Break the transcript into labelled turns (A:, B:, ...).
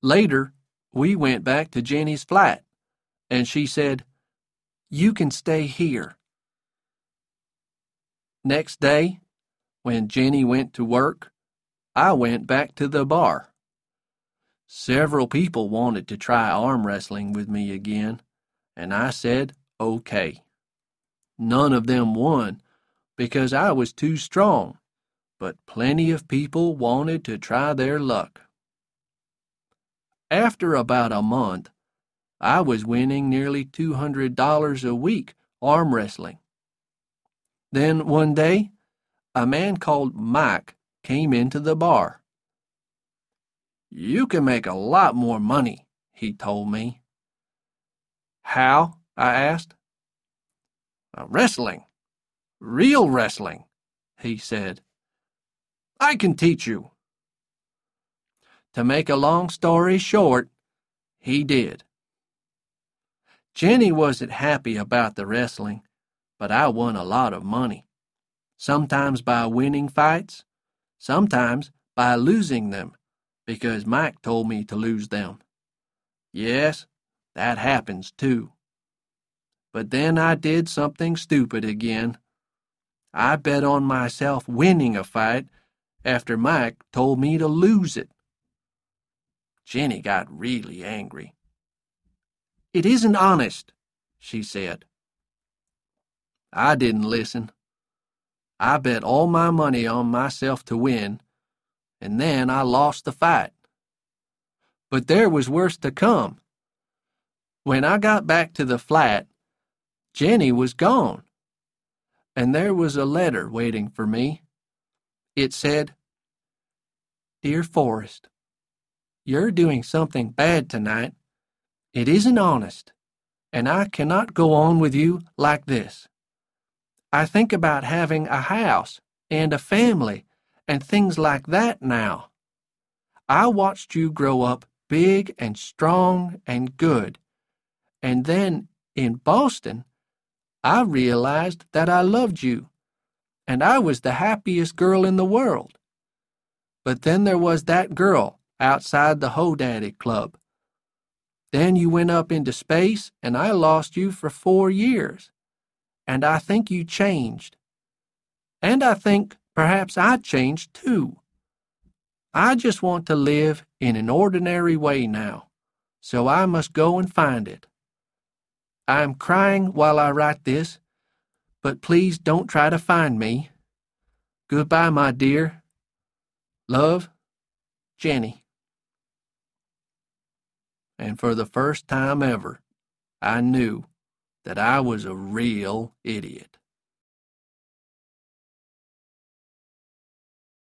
A: Later, we went back to Jenny's flat, and she said, "You can stay here." Next day, when Jenny went to work, I went back to the bar. Several people wanted to try arm wrestling with me again, and I said, okay. None of them won because I was too strong, but plenty of people wanted to try their luck. After about a month, I was winning nearly $200 a week arm wrestling. Then one day, a man called Mike came into the bar. "You can make a lot more money," he told me. "How?" I asked. "Wrestling. Real wrestling," he said. "I can teach you." To make a long story short, he did. Jenny wasn't happy about the wrestling, but I won a lot of money. Sometimes by winning fights, sometimes by losing them, because Mike told me to lose them. Yes, that happens too. But then I did something stupid again. I bet on myself winning a fight after Mike told me to lose it. Jenny got really angry. "It isn't honest," she said. I didn't listen. I bet all my money on myself to win, and then I lost the fight. But there was worse to come. When I got back to the flat, Jenny was gone, and there was a letter waiting for me. It said, "Dear Forrest, you're doing something bad tonight. It isn't honest, and I cannot go on with you like this. I think about having a house and a family and things like that now. I watched you grow up big and strong and good, and then in Boston, I realized that I loved you, and I was the happiest girl in the world. But then there was that girl outside the Hodaddy Club. Then you went up into space, and I lost you for 4 years. And I think you changed. And I think perhaps I changed too. I just want to live in an ordinary way now, so I must go and find it. I am crying while I write this, but please don't try to find me. Goodbye, my dear. Love, Jenny." And for the first time ever, I knew that I was a real idiot.